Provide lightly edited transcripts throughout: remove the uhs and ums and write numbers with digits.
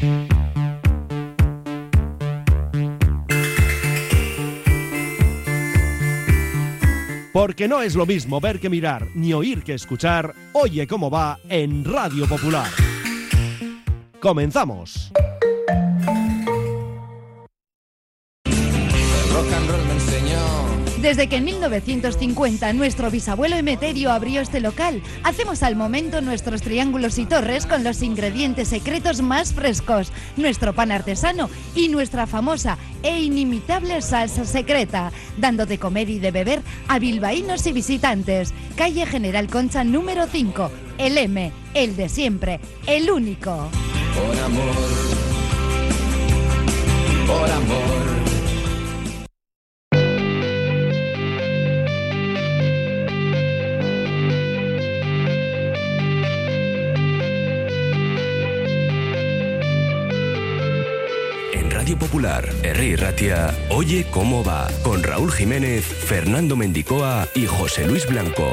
Porque no es lo mismo ver que mirar, ni oír que escuchar. Oye cómo va en Radio Popular. ¡Comenzamos! El rock and roll me enseñó. Desde que en 1950 nuestro bisabuelo Emeterio abrió este local, hacemos al momento nuestros triángulos y torres con los ingredientes secretos más frescos, nuestro pan artesano y nuestra famosa e inimitable salsa secreta, dando de comer y de beber a bilbaínos y visitantes. Calle General Concha número 5, el M, el de siempre, el único. Por amor, por amor. Radio Popular, Herri Ratia, Oye cómo va, con Raúl Jiménez, Fernando Mendicoa y José Luis Blanco.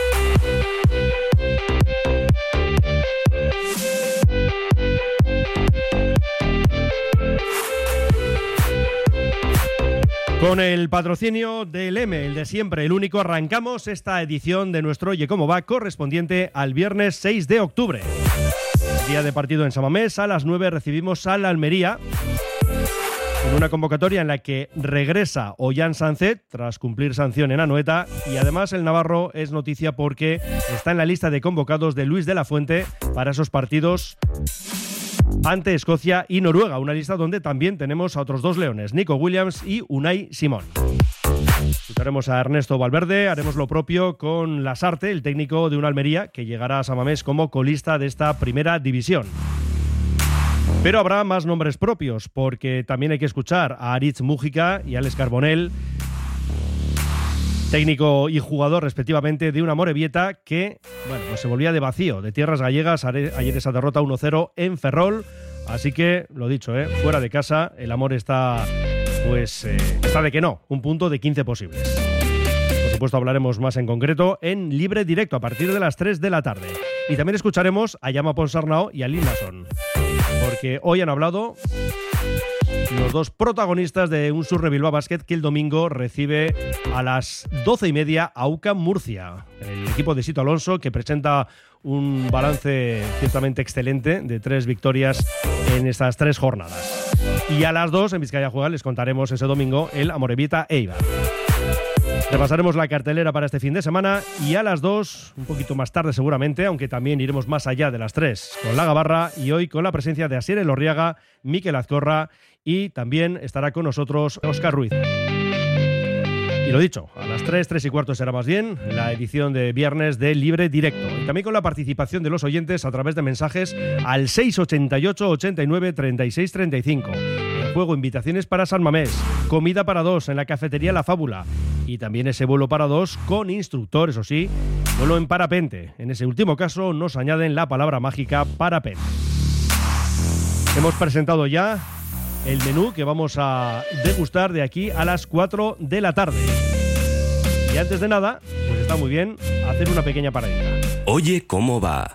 Con el patrocinio del M, el de siempre, el único, arrancamos esta edición de nuestro Oye cómo va, correspondiente al viernes 6 de octubre. Día de partido en Samamés, a las 9 recibimos al Almería, en una convocatoria en la que regresa Ollán Sánchez tras cumplir sanción en Anoeta, y además el navarro es noticia porque está en la lista de convocados de Luis de la Fuente para esos partidos ante Escocia y Noruega, una lista donde también tenemos a otros dos leones, Nico Williams y Unai Simón. Escucharemos a Ernesto Valverde, haremos lo propio con Lasarte, el técnico de una Almería que llegará a Samamés como colista de esta primera división. Pero habrá más nombres propios, porque también hay que escuchar a Aritz Mújica y Alex Carbonell, técnico y jugador respectivamente de una Amorebieta que, bueno, pues se volvía de vacío, de tierras gallegas, ayer esa derrota 1-0 en Ferrol. Así que, lo dicho, fuera de casa, el Amor está, está de que no, un punto de 15 posibles. Por supuesto hablaremos más en concreto en Libre Directo a partir de las 3 de la tarde. Y también escucharemos a Jaume Ponsarnau y a Lil Nason, porque hoy han hablado los dos protagonistas de un Surre Bilbao Basket que el domingo recibe a las 12:30 a UCAM Murcia, el equipo de Sito Alonso, que presenta un balance ciertamente excelente de 3 victorias en estas 3 jornadas. Y a las 2 en Vizcaya Juega les contaremos ese domingo el Amorebieta Eibar. Repasaremos la cartelera para este fin de semana y a las 2, un poquito más tarde seguramente, aunque también iremos más allá de las 3, con la Gabarra y hoy con la presencia de Asier Elorriaga, Mikel Azcorra y también estará con nosotros Óscar Ruiz. Y lo dicho, a las 3:15 será más bien la edición de viernes de Libre Directo. Y también con la participación de los oyentes a través de mensajes al 688 89 36 35. En juego invitaciones para San Mamés, comida para 2 en la cafetería La Fábula y también ese vuelo para 2 con instructor, eso sí, vuelo en parapente. En ese último caso nos añaden la palabra mágica parapente. Hemos presentado ya el menú que vamos a degustar de aquí a las 4 de la tarde. Y antes de nada, pues está muy bien hacer una pequeña paradita. Oye cómo va.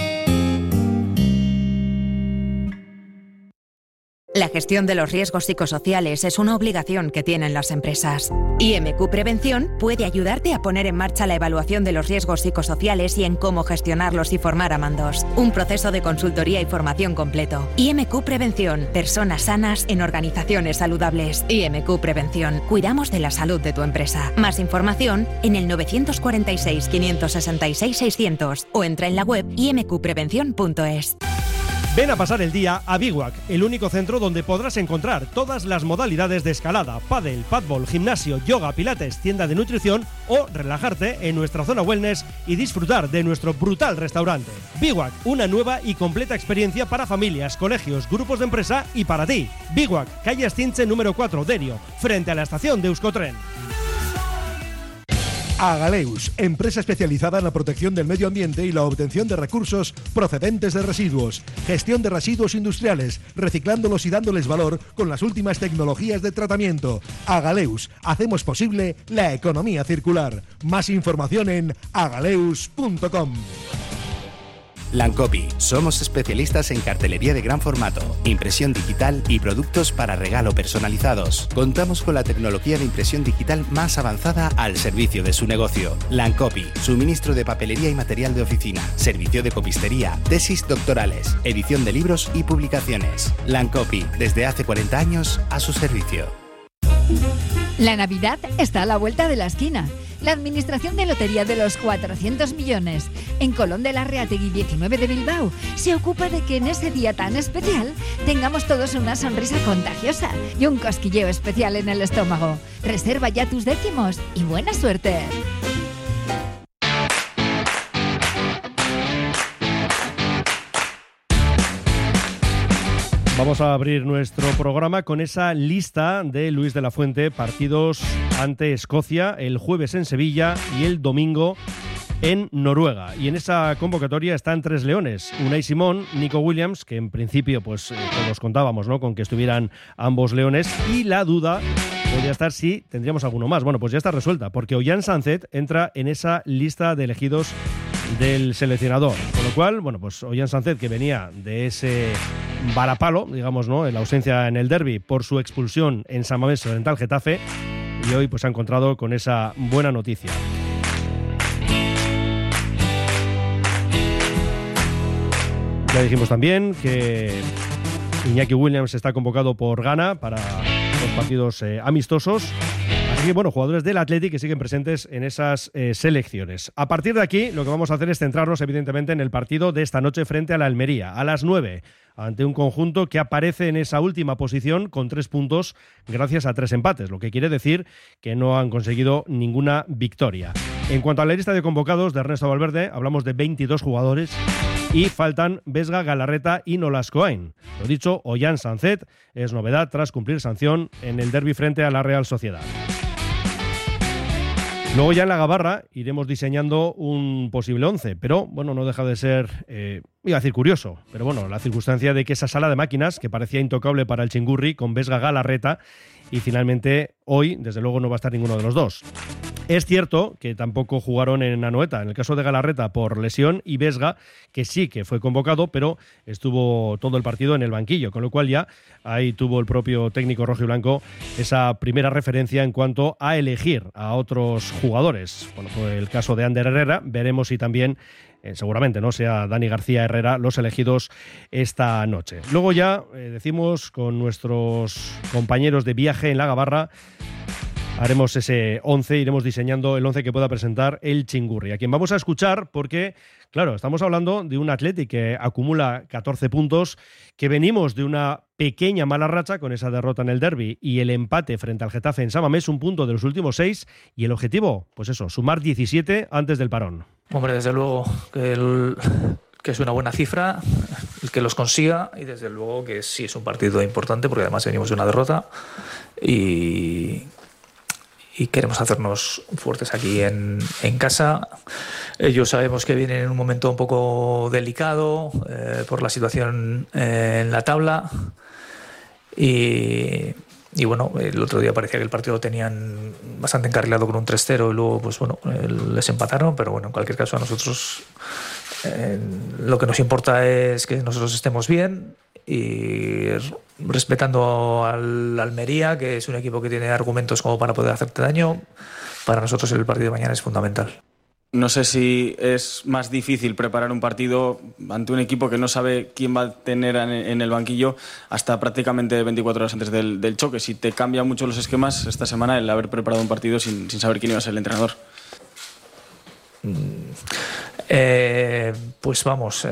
La gestión de los riesgos psicosociales es una obligación que tienen las empresas. IMQ Prevención puede ayudarte a poner en marcha la evaluación de los riesgos psicosociales y en cómo gestionarlos y formar a mandos. Un proceso de consultoría y formación completo. IMQ Prevención. Personas sanas en organizaciones saludables. IMQ Prevención. Cuidamos de la salud de tu empresa. Más información en el 946 566 600 o entra en la web imqprevención.es. Ven a pasar el día a Biwak, el único centro donde podrás encontrar todas las modalidades de escalada, pádel, padbol, gimnasio, yoga, pilates, tienda de nutrición o relajarte en nuestra zona wellness y disfrutar de nuestro brutal restaurante. Biwak, una nueva y completa experiencia para familias, colegios, grupos de empresa y para ti. Biwak, calle Astinche número 4, Derio, frente a la estación de Euskotren. Agaleus, empresa especializada en la protección del medio ambiente y la obtención de recursos procedentes de residuos. Gestión de residuos industriales, reciclándolos y dándoles valor con las últimas tecnologías de tratamiento. Agaleus, hacemos posible la economía circular. Más información en agaleus.com. Lancopy. Somos especialistas en cartelería de gran formato, impresión digital y productos para regalo personalizados. Contamos con la tecnología de impresión digital más avanzada al servicio de su negocio. Lancopy. Suministro de papelería y material de oficina. Servicio de copistería. Tesis doctorales. Edición de libros y publicaciones. Lancopy. Desde hace 40 años a su servicio. La Navidad está a la vuelta de la esquina. La Administración de Lotería de los 400 millones en Colón de la Reategui 19 de Bilbao se ocupa de que en ese día tan especial tengamos todos una sonrisa contagiosa y un cosquilleo especial en el estómago. Reserva ya tus décimos y buena suerte. Vamos a abrir nuestro programa con esa lista de Luis de la Fuente, partidos ante Escocia el jueves en Sevilla y el domingo en Noruega. Y en esa convocatoria están 3 leones: Unai Simón, Nico Williams, que en principio pues todos contábamos, ¿no?, con que estuvieran ambos leones, y la duda podría estar si tendríamos alguno más. Bueno, pues ya está resuelta, porque Ollán Sánchez entra en esa lista de elegidos del seleccionador. Con lo cual, bueno, pues Ollán Sánchez, que venía de ese varapalo, digamos, ¿no?, en la ausencia en el derbi por su expulsión en San Mamés frente al Getafe, y hoy pues se ha encontrado con esa buena noticia. Ya dijimos también que Iñaki Williams está convocado por Ghana para los partidos amistosos. Así que, bueno, jugadores del Athletic que siguen presentes en esas selecciones. A partir de aquí, lo que vamos a hacer es centrarnos, evidentemente, en el partido de esta noche frente a la Almería, a las 9, ante un conjunto que aparece en esa última posición con 3 puntos gracias a 3 empates, lo que quiere decir que no han conseguido ninguna victoria. En cuanto a la lista de convocados de Ernesto Valverde, hablamos de 22 jugadores y faltan Vesga, Galarreta y Nolascoain. Lo dicho, Ollán Sánchez es novedad tras cumplir sanción en el derbi frente a la Real Sociedad. Luego ya en la Gabarra iremos diseñando un posible 11, pero bueno, no deja de ser, iba a decir curioso, pero bueno, la circunstancia de que esa sala de máquinas, que parecía intocable para el Chingurri, con Vesga, Galarreta, y finalmente hoy, desde luego, no va a estar ninguno de los dos. Es cierto que tampoco jugaron en Anoeta, en el caso de Galarreta por lesión, y Vesga, que sí que fue convocado, pero estuvo todo el partido en el banquillo, con lo cual ya ahí tuvo el propio técnico rojo y blanco esa primera referencia en cuanto a elegir a otros jugadores. Bueno, fue el caso de Ander Herrera, veremos si también seguramente no sea Dani García Herrera los elegidos esta noche. Luego ya decimos con nuestros compañeros de viaje en la Gabarra, haremos ese 11, iremos diseñando el 11 que pueda presentar el Chingurri, a quien vamos a escuchar porque, claro, estamos hablando de un Athletic que acumula 14 puntos, que venimos de una pequeña mala racha con esa derrota en el derbi y el empate frente al Getafe en San Mamés, un punto de los últimos 6, y el objetivo, pues eso, sumar 17 antes del parón. Hombre, desde luego que es una buena cifra el que los consiga, y desde luego que sí es un partido importante porque además venimos de una derrota y queremos hacernos fuertes aquí en casa. Ellos sabemos que vienen en un momento un poco delicado por la situación en la tabla y bueno, el otro día parecía que el partido lo tenían bastante encarrilado con un 3-0 y luego pues bueno, les empataron, pero bueno, en cualquier caso a nosotros lo que nos importa es que nosotros estemos bien y respetando al Almería, que es un equipo que tiene argumentos como para poder hacerte daño. Para nosotros el partido de mañana es fundamental. No sé si es más difícil preparar un partido ante un equipo que no sabe quién va a tener en el banquillo hasta prácticamente 24 horas antes del choque. Si te cambian mucho los esquemas esta semana el haber preparado un partido sin saber quién iba a ser el entrenador. Pues vamos,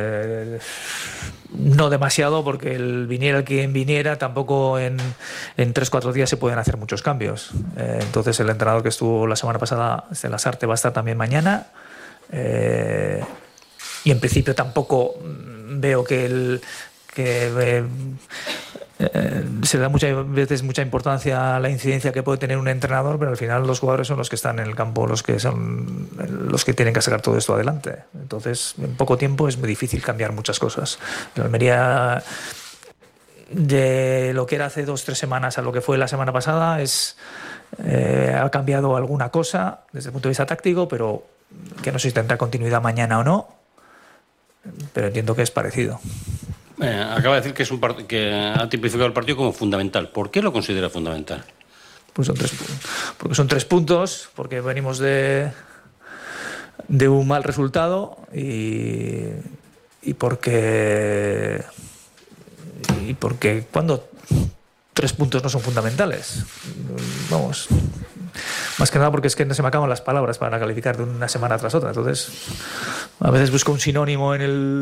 no demasiado, porque viniera quien viniera, tampoco en 3-4 días se pueden hacer muchos cambios. Entonces el entrenador que estuvo la semana pasada, de Lasarte, va a estar también mañana, y en principio tampoco veo que se da muchas veces mucha importancia a la incidencia que puede tener un entrenador, pero al final los jugadores son los que están en el campo, los que tienen que sacar todo esto adelante. Entonces, en poco tiempo es muy difícil cambiar muchas cosas. La Almería, de lo que era hace 2-3 semanas a lo que fue la semana pasada, ha cambiado alguna cosa desde el punto de vista táctico, pero que no sé si tendrá continuidad mañana o no. pero entiendo que es parecido. Acaba de decir que ha tipificado el partido como fundamental. ¿Por qué lo considera fundamental? Pues porque son 3 puntos, porque venimos de un mal resultado y porque cuando 3 puntos no son fundamentales, vamos, más que nada porque es que no se me acaban las palabras para calificar de una semana tras otra. Entonces a veces busco un sinónimo en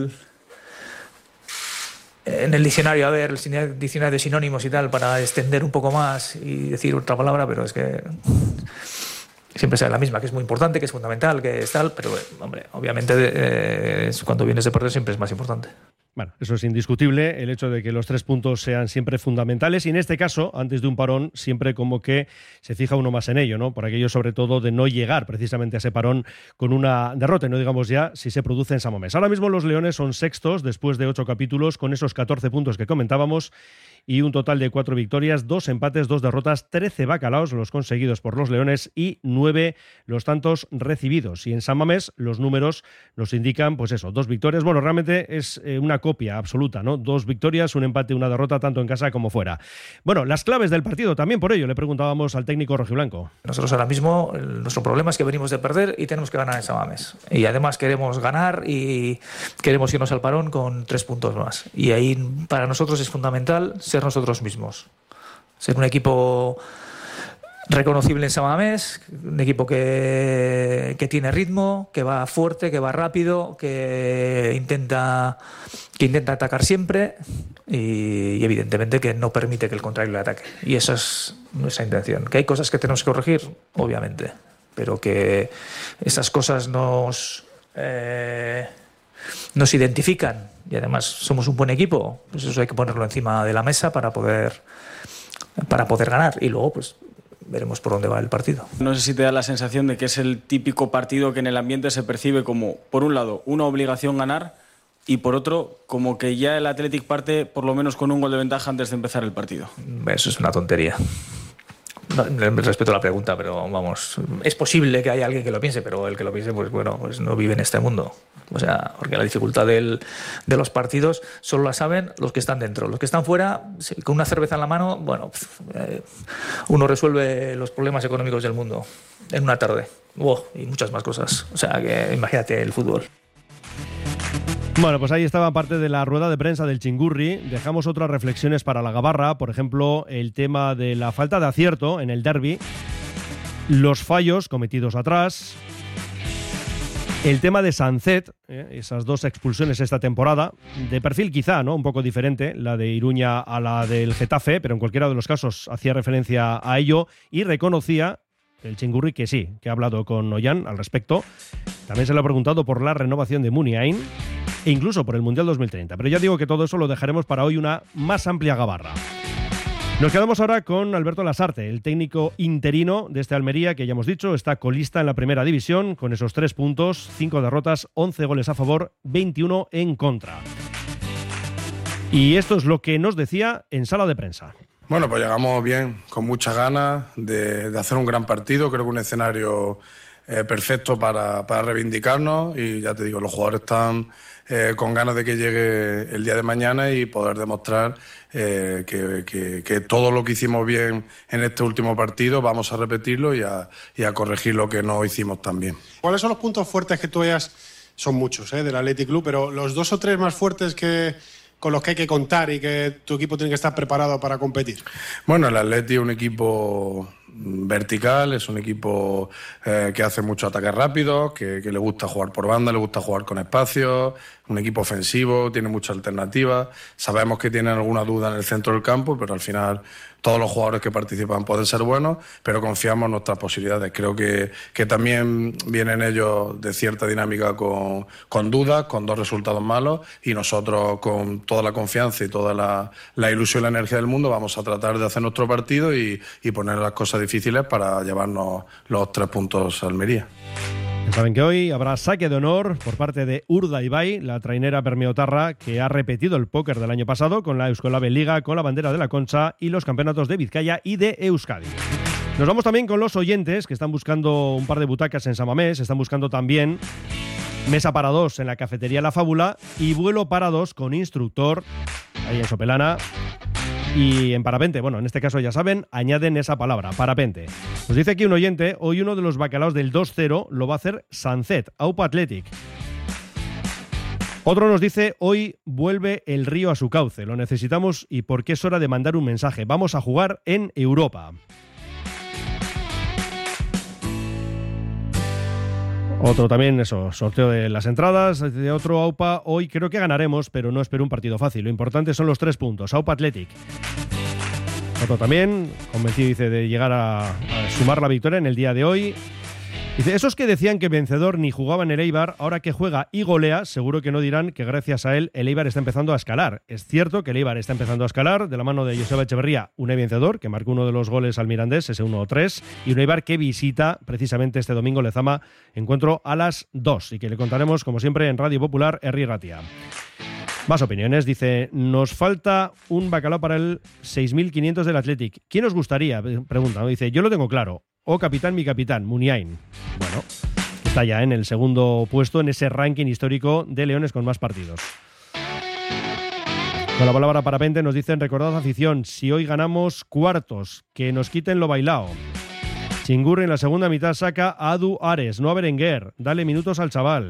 el diccionario, a ver, el diccionario de sinónimos y tal, para extender un poco más y decir otra palabra, pero es que siempre sale la misma, que es muy importante, que es fundamental, que es tal, pero hombre, obviamente cuando vienes de perder siempre es más importante. Bueno, eso es indiscutible, el hecho de que los 3 puntos sean siempre fundamentales y en este caso, antes de un parón, siempre como que se fija uno más en ello, ¿no? Por aquello sobre todo de no llegar precisamente a ese parón con una derrota, y no digamos ya si se produce en San Mamés. Ahora mismo los Leones son sextos después de 8 capítulos con esos 14 puntos que comentábamos y un total de 4 victorias, 2 empates, 2 derrotas, 13 bacalaos los conseguidos por los Leones y 9 los tantos recibidos. Y en San Mamés los números nos indican, pues eso, 2 victorias. Bueno, realmente es una copia absoluta, ¿no? 2 victorias, un empate, una derrota, tanto en casa como fuera. Bueno, las claves del partido también por ello le preguntábamos al técnico rojiblanco. Nosotros ahora mismo, nuestro problema es que venimos de perder y tenemos que ganar en San Mamés. Y además queremos ganar y queremos irnos al parón con 3 puntos más. Y ahí para nosotros es fundamental ser nosotros mismos. Ser un equipo reconocible en San Mamés, un equipo que tiene ritmo, que va fuerte, que va rápido, que intenta atacar siempre y evidentemente que no permite que el contrario le ataque. Y esa es nuestra intención. ¿Que hay cosas que tenemos que corregir? Obviamente. Pero que esas cosas nos identifican y además somos un buen equipo, pues eso hay que ponerlo encima de la mesa para poder ganar y luego pues veremos por dónde va el partido. No sé si te da la sensación de que es el típico partido que en el ambiente se percibe como, por un lado, una obligación ganar y por otro, como que ya el Athletic parte por lo menos con un gol de ventaja antes de empezar el partido. Eso es una tontería. Respeto la pregunta, pero vamos, es posible que haya alguien que lo piense, pero el que lo piense, pues bueno, pues no vive en este mundo. O sea, porque la dificultad de los partidos solo la saben los que están dentro. Los que están fuera, con una cerveza en la mano, bueno, uno resuelve los problemas económicos del mundo en una tarde. Y muchas más cosas. O sea, que imagínate el fútbol. Bueno, pues ahí estaba parte de la rueda de prensa del Chingurri. Dejamos otras reflexiones para la Gabarra, por ejemplo, el tema de la falta de acierto en el derbi, los fallos cometidos atrás, el tema de Sancet, esas 2 expulsiones esta temporada, de perfil quizá, ¿no? Un poco diferente, la de Iruña a la del Getafe, pero en cualquiera de los casos hacía referencia a ello y reconocía el Chingurri que sí, que ha hablado con Ollán al respecto. También se le ha preguntado por la renovación de Muniain e incluso por el Mundial 2030. Pero ya digo que todo eso lo dejaremos para hoy una más amplia Gabarra. Nos quedamos ahora con Alberto Lasarte, el técnico interino de este Almería, que ya hemos dicho, está colista en la primera división con esos 3 puntos, 5 derrotas, 11 goles a favor, 21 en contra. Y esto es lo que nos decía en sala de prensa. Bueno, pues llegamos bien, con muchas ganas de hacer un gran partido. Creo que un escenario perfecto para reivindicarnos y ya te digo, los jugadores están con ganas de que llegue el día de mañana y poder demostrar que todo lo que hicimos bien en este último partido vamos a repetirlo y a corregir lo que no hicimos tan bien. ¿Cuáles son los puntos fuertes que tú veas? Son muchos del Athletic Club, pero los 2 o 3 más fuertes con los que hay que contar y que tu equipo tiene que estar preparado para competir. Bueno, el Athletic es un equipo vertical, es un equipo que hace muchos ataques rápidos, que le gusta jugar por banda, le gusta jugar con espacios, un equipo ofensivo, tiene muchas alternativas. Sabemos que tienen alguna duda en el centro del campo, pero al final todos los jugadores que participan pueden ser buenos, pero confiamos en nuestras posibilidades. Creo que también vienen ellos de cierta dinámica con dudas, con 2 resultados malos, y nosotros con toda la confianza y toda la ilusión y la energía del mundo vamos a tratar de hacer nuestro partido y poner las cosas difíciles para llevarnos los 3 puntos a Almería. Saben que hoy habrá saque de honor por parte de Urdaibai, la trainera bermeotarra que ha repetido el póker del año pasado con la Euskolabel Liga, con la bandera de la Concha y los campeonatos de Vizcaya y de Euskadi. Nos vamos también con los oyentes que están buscando un par de butacas en San Mamés, están buscando también Mesa para 2 en la cafetería La Fábula y vuelo para 2 con instructor ahí en Sopelana. Y en parapente, bueno, en este caso ya saben, añaden esa palabra, parapente. Nos dice aquí un oyente, hoy uno de los bacalaos del 2-0 lo va a hacer Sunset, Aupa Athletic. Otro nos dice, hoy vuelve el río a su cauce, lo necesitamos y porque es hora de mandar un mensaje. Vamos a jugar en Europa. Otro también, eso, sorteo de las entradas. De otro AUPA, hoy creo que ganaremos, pero no espero un partido fácil. Lo importante son los 3 puntos. AUPA Athletic. Otro también, convencido, dice, de llegar a sumar la victoria en el día de hoy. Dice, esos que decían que vencedor ni jugaba en el Eibar, ahora que juega y golea, seguro que no dirán que gracias a él el Eibar está empezando a escalar. Es cierto que el Eibar está empezando a escalar de la mano de Joseba Echeverría, un vencedor que marcó uno de los goles al Mirandés, ese 1-3, y un Eibar que visita precisamente este domingo Lezama, encuentro a las 2 y que le contaremos como siempre en Radio Popular, Herri Ratia. Más opiniones, dice, nos falta un bacalao para el 6.500 del Athletic. ¿Quién os gustaría? Pregunta, ¿no? Dice, yo lo tengo claro. O capitán, mi capitán, Muniain. Bueno, está ya en el segundo puesto en ese ranking histórico de leones con más partidos. Con la palabra parapente nos dicen, recordad afición, si hoy ganamos cuartos, que nos quiten lo bailao. Chingurri en la segunda mitad saca a Adu Ares, no a Berenguer. Dale minutos al chaval.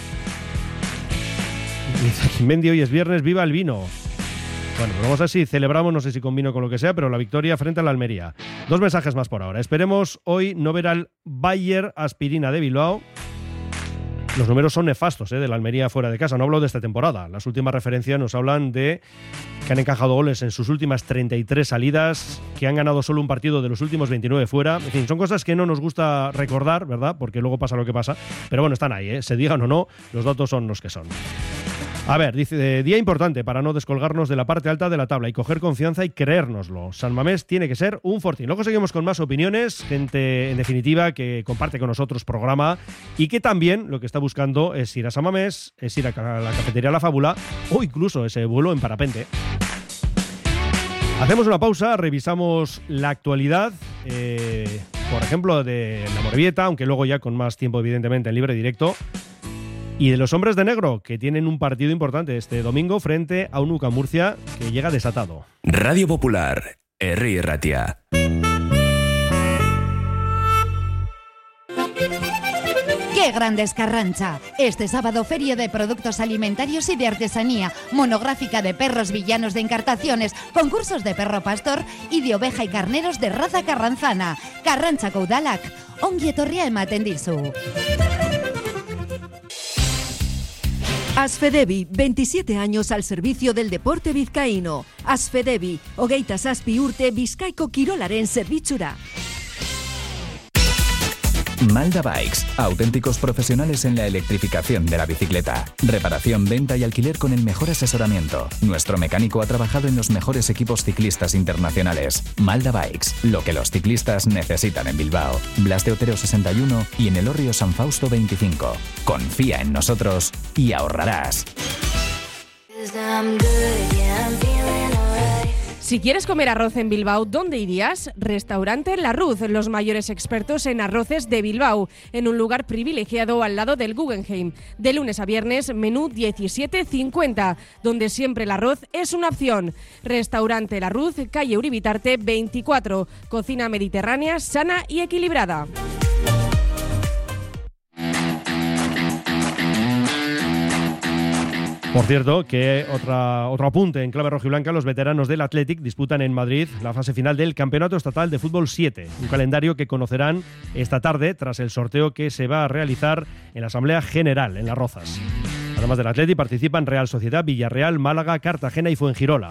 Dice Jimendi, hoy es viernes, viva el vino. Bueno, pues vamos a ver si celebramos, no sé si con vino o con lo que sea, pero la victoria frente a la Almería. 2 mensajes más por ahora. Esperemos hoy no ver al Bayer Aspirina de Bilbao. Los números son nefastos de la Almería fuera de casa. No hablo de esta temporada. Las últimas referencias nos hablan de que han encajado goles en sus últimas 33 salidas, que han ganado solo un partido de los últimos 29 fuera. En fin, son cosas que no nos gusta recordar, ¿verdad? Porque luego pasa lo que pasa. Pero bueno, están ahí, se digan o no, los datos son los que son. A ver, dice, día importante para no descolgarnos de la parte alta de la tabla y coger confianza y creérnoslo. San Mamés tiene que ser un fortín. Luego seguimos con más opiniones, gente en definitiva que comparte con nosotros programa y que también lo que está buscando es ir a San Mamés, es ir a la cafetería La Fábula o incluso ese vuelo en parapente. Hacemos una pausa, revisamos la actualidad, por ejemplo, de la Amorebieta, aunque luego ya con más tiempo evidentemente en libre directo. Y de los hombres de negro, que tienen un partido importante este domingo frente a un UCA Murcia que llega desatado. Radio Popular, Herri Ratia. ¡Qué grande es Carrancha! Este sábado, feria de productos alimentarios y de artesanía, monográfica de perros villanos de Encartaciones, concursos de perro pastor y de oveja y carneros de raza carranzana. Carrancha Caudalac, ongi etorria ematen dizu. Asfedevi, 27 años al servicio del deporte vizcaíno. Asfedevi, hogeita zazpi urte Bizkaiko kirolaren zerbitzura. Malda Bikes, auténticos profesionales en la electrificación de la bicicleta. Reparación, venta y alquiler con el mejor asesoramiento. Nuestro mecánico ha trabajado en los mejores equipos ciclistas internacionales. Malda Bikes, lo que los ciclistas necesitan en Bilbao. Blas de Otero 61 y en Elorrio San Fausto 25. Confía en nosotros y ahorrarás. Si quieres comer arroz en Bilbao, ¿dónde irías? Restaurante La Ruz, los mayores expertos en arroces de Bilbao, en un lugar privilegiado al lado del Guggenheim. De lunes a viernes, menú 17,50, donde siempre el arroz es una opción. Restaurante La Ruz, calle Uribitarte 24, cocina mediterránea, sana y equilibrada. Por cierto, que otro apunte en clave rojiblanca, los veteranos del Athletic disputan en Madrid la fase final del Campeonato Estatal de Fútbol 7, un calendario que conocerán esta tarde tras el sorteo que se va a realizar en la Asamblea General en Las Rozas. Además del Athletic participan Real Sociedad, Villarreal, Málaga, Cartagena y Fuengirola.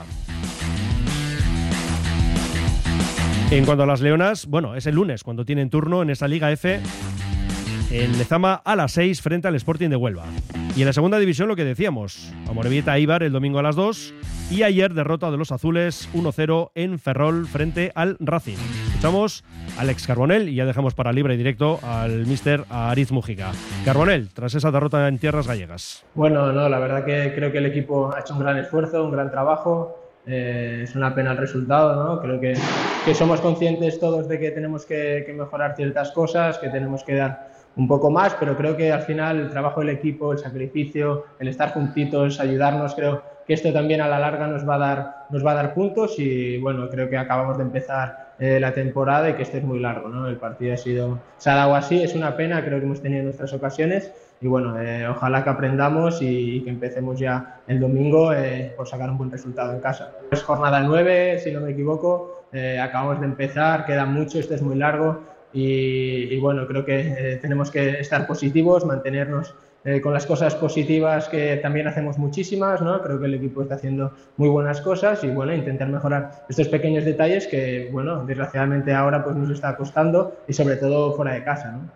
En cuanto a las leonas, bueno, es el lunes cuando tienen turno en esa Liga F en Lezama a las 6 frente al Sporting de Huelva. Y en la segunda división lo que decíamos, Amorebieta Eibar el domingo a las 2 y ayer derrota de los azules 1-0 en Ferrol frente al Racing. Escuchamos a Alex Carbonell y ya dejamos para libre y directo al míster Ariz Mújica. Carbonell, tras esa derrota en tierras gallegas. Bueno, no, la verdad que creo que el equipo ha hecho un gran esfuerzo, un gran trabajo. Es una pena el resultado, ¿no? Creo que somos conscientes todos de que tenemos que mejorar ciertas cosas, que tenemos que dar un poco más, pero creo que al final el trabajo del equipo, el sacrificio, el estar juntitos, ayudarnos, creo que esto también a la larga nos va a dar puntos y bueno, creo que acabamos de empezar la temporada y que este es muy largo, ¿no? El partido se ha dado así, es una pena, creo que hemos tenido nuestras ocasiones y bueno, ojalá que aprendamos y que empecemos ya el domingo por sacar un buen resultado en casa. Es jornada 9, si no me equivoco, acabamos de empezar, queda mucho, este es muy largo y bueno, creo que tenemos que estar positivos, mantenernos con las cosas positivas que también hacemos muchísimas, ¿no? Creo que el equipo está haciendo muy buenas cosas y bueno, intentar mejorar estos pequeños detalles que bueno, desgraciadamente ahora pues nos está costando y sobre todo fuera de casa, ¿no?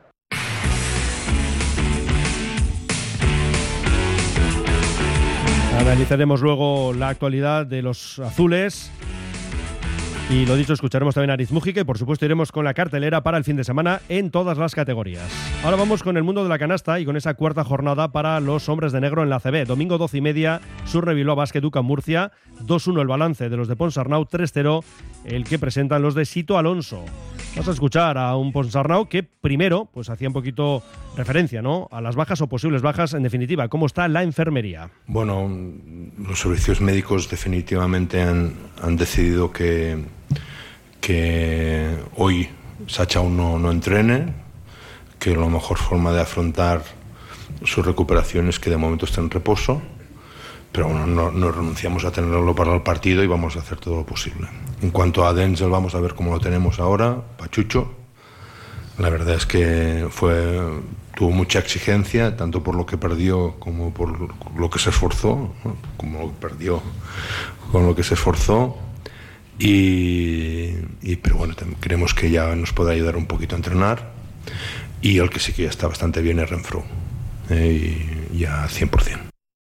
Analizaremos luego la actualidad de los azules. Y lo dicho, escucharemos también a Aritz Mújica y por supuesto iremos con la cartelera para el fin de semana en todas las categorías. Ahora vamos con el mundo de la canasta y con esa cuarta jornada para los hombres de negro en la ACB. Domingo 12:30, Surne Bilbao Basket UCAM Murcia, 2-1 el balance de los de Ponsarnau, 3-0 el que presentan los de Sito Alonso. Vamos a escuchar a un Ponsarnau que primero pues hacía un poquito referencia, ¿no?, a las bajas o posibles bajas, en definitiva, cómo está la enfermería. Bueno, los servicios médicos definitivamente han decidido que hoy Sacha aún no entrene, que la mejor forma de afrontar su recuperación es que de momento esté en reposo, pero bueno, no renunciamos a tenerlo para el partido y vamos a hacer todo lo posible. En cuanto a Denzel, vamos a ver cómo lo tenemos ahora, Pachucho. La verdad es que tuvo mucha exigencia, tanto por lo que perdió como por lo que se esforzó, ¿no? Como lo que perdió con lo que se esforzó. Pero bueno, creemos que ya nos puede ayudar un poquito a entrenar. Y el que sí que ya está bastante bien es Renfro, y ya 100%.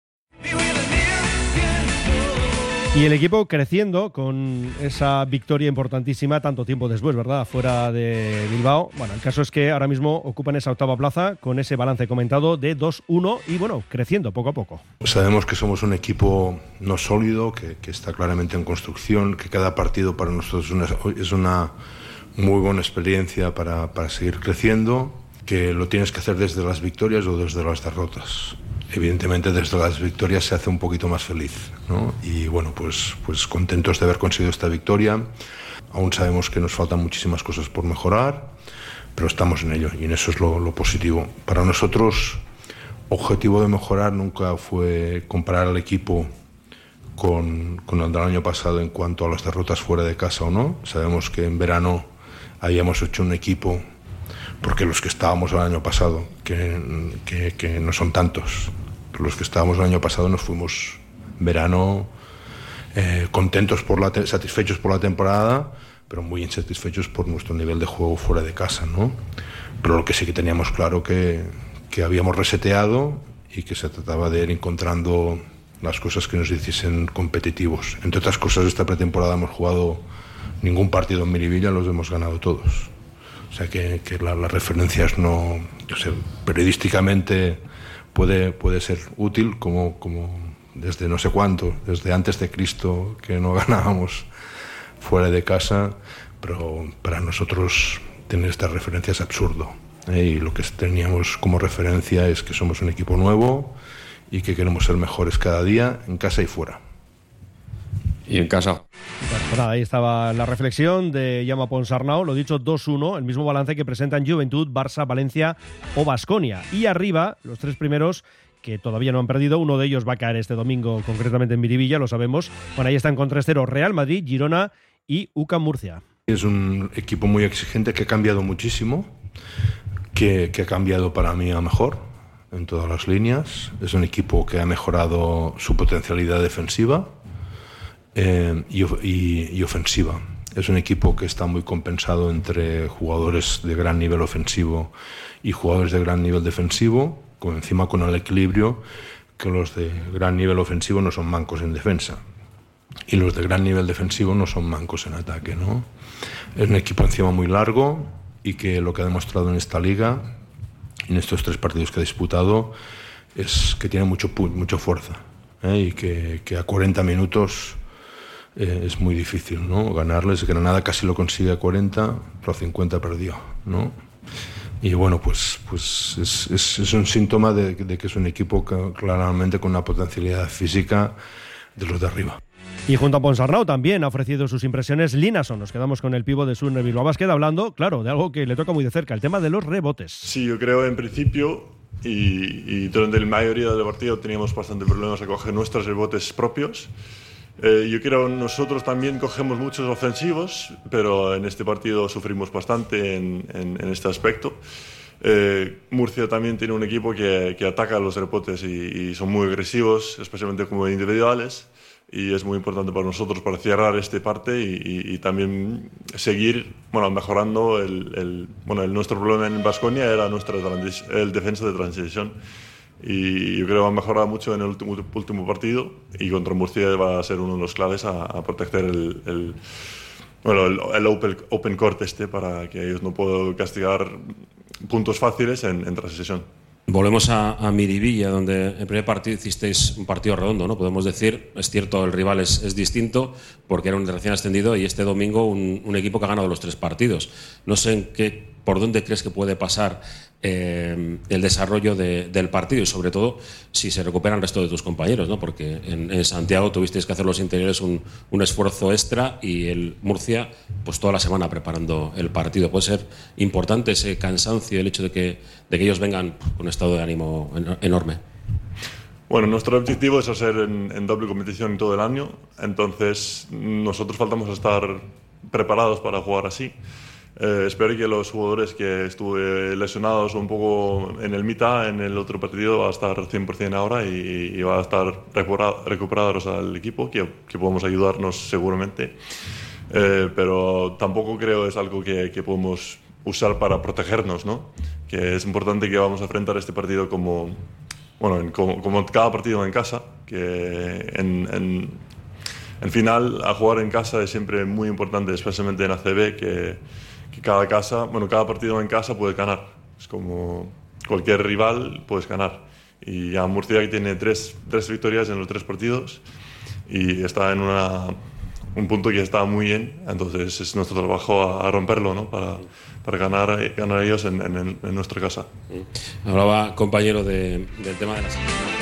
Y el equipo creciendo con esa victoria importantísima tanto tiempo después, ¿verdad?, fuera de Bilbao. Bueno, el caso es que ahora mismo ocupan esa octava plaza con ese balance comentado de 2-1 y bueno, creciendo poco a poco. Sabemos que somos un equipo no sólido, que está claramente en construcción, que cada partido para nosotros es una muy buena experiencia para seguir creciendo, que lo tienes que hacer desde las victorias o desde las derrotas. Evidentemente desde las victorias se hace un poquito más feliz, ¿no? Y bueno, pues contentos de haber conseguido esta victoria. Aún sabemos que nos faltan muchísimas cosas por mejorar, pero estamos en ello y en eso es lo positivo. Para nosotros, objetivo de mejorar nunca fue comparar al equipo con el del año pasado en cuanto a las derrotas fuera de casa o no. Sabemos que en verano habíamos hecho un equipo, porque los que estábamos el año pasado, que no son tantos, pero los que estábamos el año pasado nos fuimos verano contentos, satisfechos por la temporada, pero muy insatisfechos por nuestro nivel de juego fuera de casa, ¿no? Pero lo que sí que teníamos claro que habíamos reseteado y que se trataba de ir encontrando las cosas que nos hiciesen competitivos. Entre otras cosas, esta pretemporada hemos jugado ningún partido en Miribilla, los hemos ganado todos. O sea que las referencias no, yo sé, periodísticamente puede ser útil como desde no sé cuánto, desde antes de Cristo que no ganábamos fuera de casa, pero para nosotros tener estas referencias es absurdo. Y lo que teníamos como referencia es que somos un equipo nuevo y que queremos ser mejores cada día, en casa y fuera. Y en casa. Bueno, pues nada, ahí estaba la reflexión de Jaume Ponsarnau, lo dicho, 2-1, el mismo balance que presentan Juventud, Barça, Valencia o Baskonia. Y arriba, los tres primeros que todavía no han perdido, uno de ellos va a caer este domingo, concretamente en Miribilla, lo sabemos. Bueno, ahí están con 3-0 Real Madrid, Girona y UCAM Murcia. Es un equipo muy exigente que ha cambiado muchísimo, que ha cambiado para mí a mejor en todas las líneas. Es un equipo que ha mejorado su potencialidad defensiva y ofensiva. Es un equipo que está muy compensado entre jugadores de gran nivel ofensivo y jugadores de gran nivel defensivo, encima con el equilibrio que los de gran nivel ofensivo no son mancos en defensa y los de gran nivel defensivo no son mancos en ataque, ¿no? Es un equipo encima muy largo y que lo que ha demostrado en esta liga, en estos 3 partidos que ha disputado, es que tiene mucha fuerza, y que a 40 minutos es muy difícil, ¿no?, ganarles. Granada casi lo consigue a 40, pero a 50 perdió, ¿no? Y bueno, pues es un síntoma de que es un equipo claramente con una potencialidad física de los de arriba. Y junto a Ponsarnau también ha ofrecido sus impresiones Linason. Nos quedamos con el pívot de Surne Bilbao Basket hablando, claro, de algo que le toca muy de cerca, el tema de los rebotes. Sí, yo creo en principio y durante la mayoría del partido teníamos bastante problemas a coger nuestros rebotes propios. Yo creo que nosotros también cogemos muchos ofensivos, pero en este partido sufrimos bastante en este aspecto. Murcia también tiene un equipo que ataca los rebotes y son muy agresivos, especialmente como individuales, y es muy importante para nosotros para cerrar esta parte y también seguir mejorando. Nuestro problema en Baskonia era el defensa de transición, y yo creo que va a mejorar mucho en el último partido, y contra Murcia va a ser uno de los claves a proteger el open court para que ellos no puedan castigar puntos fáciles en transición. Volvemos a Miribilla, donde en el primer partido hicisteis un partido redondo, ¿no? Podemos decir, es cierto, el rival es distinto porque era un recién ascendido, y este domingo un equipo que ha ganado los 3 partidos. No sé por dónde crees que puede pasar el desarrollo del partido, y sobre todo si se recuperan el resto de tus compañeros, ¿no? Porque en Santiago tuvisteis que hacer los interiores un esfuerzo extra, y el Murcia pues toda la semana preparando el partido. Puede ser importante ese cansancio, el hecho de que ellos vengan con un estado de ánimo enorme. Bueno, nuestro objetivo es hacer en doble competición todo el año, entonces nosotros faltamos a estar preparados para jugar así. Espero que los jugadores que estuve lesionados un poco en el mitad, en el otro partido, va a estar 100% ahora y va a estar recuperados al equipo, que podemos ayudarnos seguramente. Pero tampoco creo es algo que podemos usar para protegernos, ¿no? Que es importante que vamos a enfrentar este partido como cada partido en casa, que en final a jugar en casa es siempre muy importante, especialmente en ACB, que cada partido en casa puede ganar. Es como cualquier rival puedes ganar. Y ya Murcia tiene tres victorias en los 3 partidos y está en un punto que está muy bien. Entonces es nuestro trabajo a romperlo, ¿no? Para ganar ellos en nuestra casa. Hablaba, compañero, del tema de la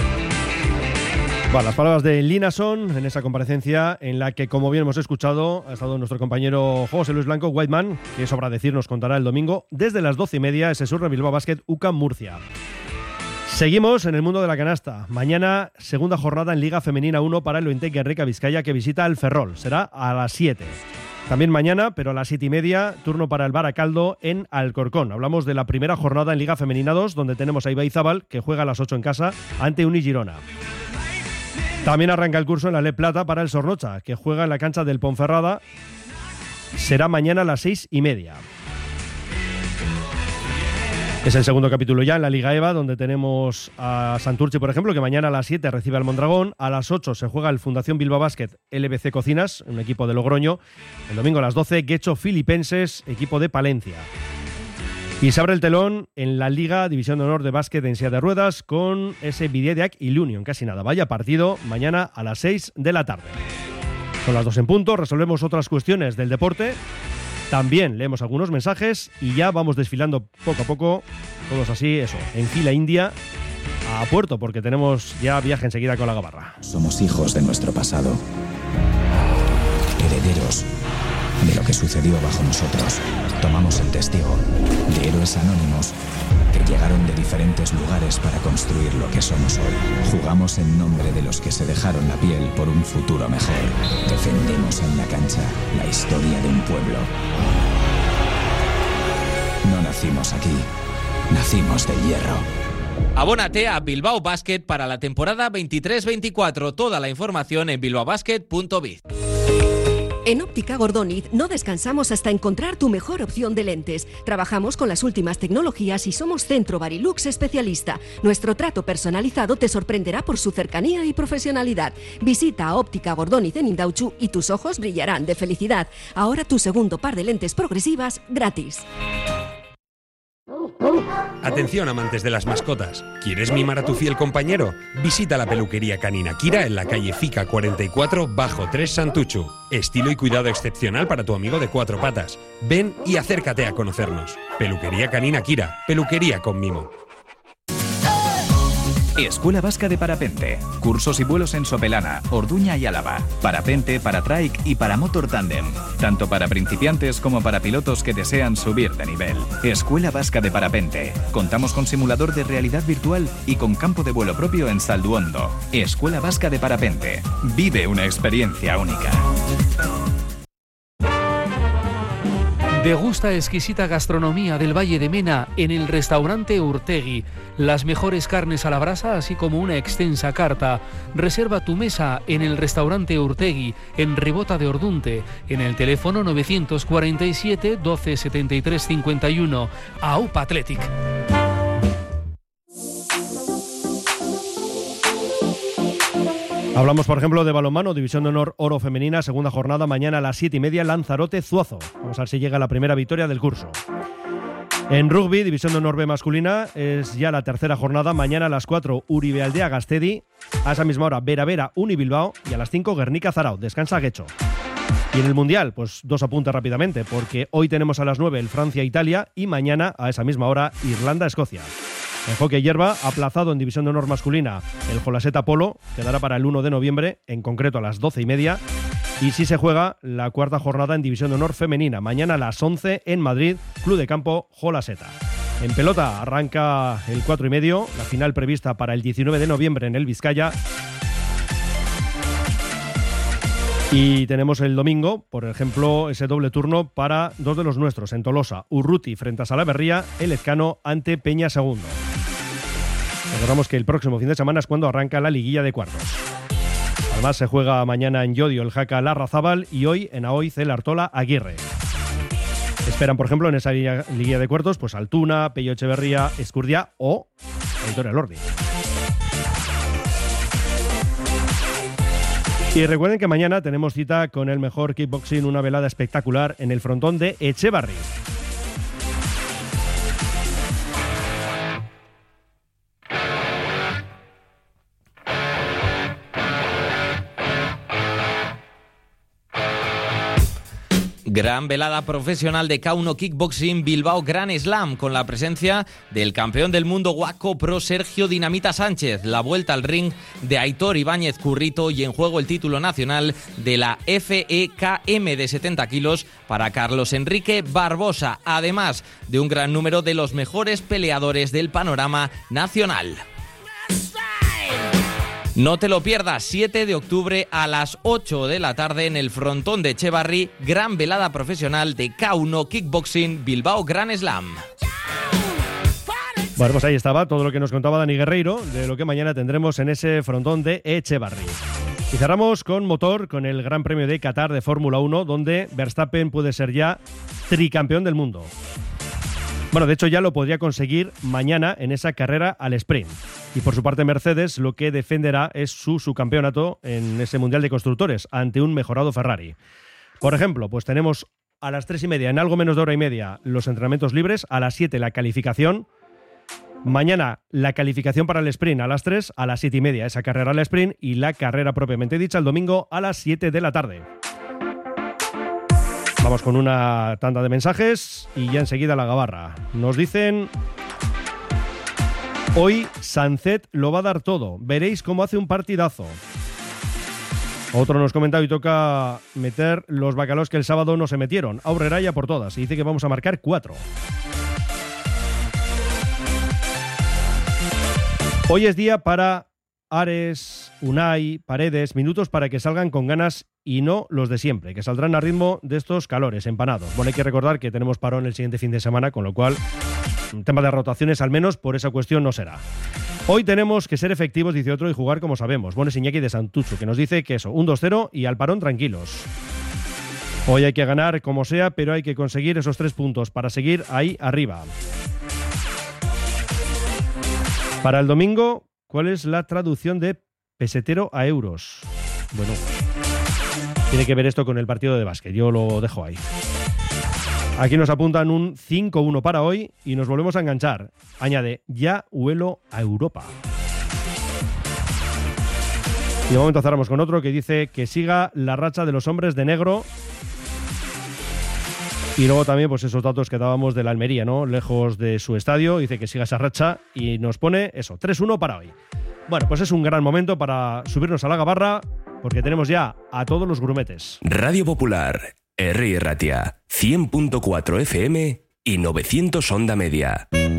Las palabras de Linason en esa comparecencia en la que, como bien hemos escuchado, ha estado nuestro compañero José Luis Blanco, Whiteman, que sobra decir nos contará el domingo desde las 12:30 ese Surne Bilbao Basket UCAM Murcia. Seguimos en el mundo de la canasta. Mañana, segunda jornada en Liga Femenina 1 para el Ointec Guerrero Vizcaya, que visita el Ferrol. Será a las 7. También mañana, pero a las 7:30, turno para el Baracaldo en Alcorcón. Hablamos de la primera jornada en Liga Femenina 2, donde tenemos a Ibaizábal, que juega a las 8 en casa, ante Unigirona. También arranca el curso en la Le Plata para el Sornocha, que juega en la cancha del Ponferrada. Será mañana a las 6:30. Es el segundo capítulo ya en la Liga EVA, donde tenemos a Santurce, por ejemplo, que mañana a las 7 recibe al Mondragón. A las 8 se juega el Fundación Bilbao Basket LBC Cocinas, un equipo de Logroño. El domingo a las 12, Guecho Filipenses, equipo de Palencia. Y se abre el telón en la Liga División de Honor de Básquet en silla de ruedas con ese Vidiediac y Lunion. Casi nada. Vaya partido mañana a las 6 de la tarde. Son las 2 en punto. Resolvemos otras cuestiones del deporte. También leemos algunos mensajes y ya vamos desfilando poco a poco, todos así, en fila india, a puerto, porque tenemos ya viaje enseguida con la Gabarra. Somos hijos de nuestro pasado, herederos de lo que sucedió bajo nosotros. Tomamos el testigo de héroes anónimos que llegaron de diferentes lugares para construir lo que somos hoy. Jugamos en nombre de los que se dejaron la piel por un futuro mejor. Defendemos en la cancha la historia de un pueblo. No nacimos aquí, nacimos del hierro. Abónate a Bilbao Basket para la temporada 23-24. Toda la información en bilbaobasket.biz. En Óptica Gordoniz no descansamos hasta encontrar tu mejor opción de lentes. Trabajamos con las últimas tecnologías y somos Centro Barilux especialista. Nuestro trato personalizado te sorprenderá por su cercanía y profesionalidad. Visita a Óptica Gordoniz en Indautxu y tus ojos brillarán de felicidad. Ahora tu segundo par de lentes progresivas gratis. Atención, amantes de las mascotas. ¿Quieres mimar a tu fiel compañero? Visita la peluquería canina Kira en la calle Fica 44 bajo 3 Santuchu. Estilo y cuidado excepcional para tu amigo de 4 patas. Ven y acércate a conocernos. Peluquería canina Kira. Peluquería con mimo. Escuela Vasca de Parapente. Cursos y vuelos en Sopelana, Orduña y Álava. Parapente, paratrike y paramotor tándem. Tanto para principiantes como para pilotos que desean subir de nivel. Escuela Vasca de Parapente. Contamos con simulador de realidad virtual y con campo de vuelo propio en Salduondo. Escuela Vasca de Parapente. Vive una experiencia única. Degusta exquisita gastronomía del Valle de Mena en el restaurante Urtegui. Las mejores carnes a la brasa, así como una extensa carta. Reserva tu mesa en el restaurante Urtegui, en Ribota de Ordunte, en el teléfono 947 12 73 51. AUPA Athletic. Hablamos, por ejemplo, de balonmano, División de Honor Oro Femenina, segunda jornada, mañana a las 7:30, Lanzarote-Zuazo. Vamos a ver si llega la primera victoria del curso. En rugby, División de Honor B masculina, es ya la tercera jornada, mañana a las 4, Uribe Aldea Gastedi, a esa misma hora, Vera Vera Uni Bilbao y a las 5, Guernica Zarao, descansa Guecho. Y en el Mundial, pues dos apuntes rápidamente, porque hoy tenemos a las 9 el Francia-Italia y mañana a esa misma hora Irlanda-Escocia. En hockey hierba, aplazado en División de Honor masculina, el Jolaseta Polo quedará para el 1 de noviembre, en concreto a las 12:30. Y sí se juega la cuarta jornada en División de Honor femenina, mañana a las 11 en Madrid, Club de Campo Jolaseta. En pelota arranca el 4:30, la final prevista para el 19 de noviembre en el Vizcaya. Y tenemos el domingo, por ejemplo, ese doble turno para dos de los nuestros, en Tolosa, Urruti frente a Salaberría, el Ezcano ante Peña Segundo. Recordamos que el próximo fin de semana es cuando arranca la liguilla de cuartos. Además se juega mañana en Llodio el Jaca Larrazábal y hoy en Aoiz el Artola Aguirre. Esperan, por ejemplo, en esa liguilla de cuartos, pues Altuna, Pello Echeverría, Escurdia o Victoria Lordi. Y recuerden que mañana tenemos cita con el mejor kickboxing, una velada espectacular en el frontón de Echevarri. Gran velada profesional de K1 Kickboxing Bilbao Grand Slam con la presencia del campeón del mundo Waco Pro Sergio Dinamita Sánchez, la vuelta al ring de Aitor Ibáñez Currito y en juego el título nacional de la FEKM de 70 kilos para Carlos Enrique Barbosa, además de un gran número de los mejores peleadores del panorama nacional. No te lo pierdas, 7 de octubre a las 8 de la tarde en el frontón de Echevarri, gran velada profesional de K1 Kickboxing Bilbao Grand Slam. Bueno, pues ahí estaba todo lo que nos contaba Dani Guerreiro de lo que mañana tendremos en ese frontón de Echevarri. Y cerramos con motor, con el Gran Premio de Qatar de Fórmula 1, donde Verstappen puede ser ya tricampeón del mundo. Bueno, de hecho ya lo podría conseguir mañana en esa carrera al sprint. Y por su parte Mercedes lo que defenderá es su subcampeonato en ese Mundial de Constructores ante un mejorado Ferrari. Por ejemplo, pues tenemos a las 3:30, en algo menos de hora y media, los entrenamientos libres, a las 7 la calificación. Mañana la calificación para el sprint a las 3, a las 7:30 esa carrera al sprint y la carrera propiamente dicha el domingo a las 7 de la tarde. Vamos con una tanda de mensajes y ya enseguida la gabarra. Nos dicen: hoy Sancet lo va a dar todo. Veréis cómo hace un partidazo. Otro nos comenta: hoy toca meter los bacalaos que el sábado no se metieron. Aurrera ya por todas. Y dice que vamos a marcar 4. Hoy es día para Ares, Unai, Paredes, minutos para que salgan con ganas y no los de siempre, que saldrán a ritmo de estos calores empanados. Bueno, hay que recordar que tenemos parón el siguiente fin de semana, con lo cual un tema de rotaciones al menos por esa cuestión no será. Hoy tenemos que ser efectivos, dice otro, y jugar como sabemos. Bueno, es Iñaki de Santucho, que nos dice que eso, un 2-0 y al parón tranquilos. Hoy hay que ganar como sea, pero hay que conseguir esos 3 puntos para seguir ahí arriba. Para el domingo, ¿cuál es la traducción de pesetero a euros? Bueno, tiene que ver esto con el partido de básquet, yo lo dejo ahí. Aquí nos apuntan un 5-1 para hoy y nos volvemos a enganchar. Añade, ya huelo a Europa. Y de momento cerramos con otro que dice que siga la racha de los hombres de negro. Y luego también pues esos datos que dábamos de la Almería, ¿no? Lejos de su estadio, dice que siga esa racha y nos pone eso, 3-1 para hoy. Bueno, pues es un gran momento para subirnos a la gabarra porque tenemos ya a todos los grumetes. Radio Popular, Herri Ratia, 100.4 FM y 900 onda media.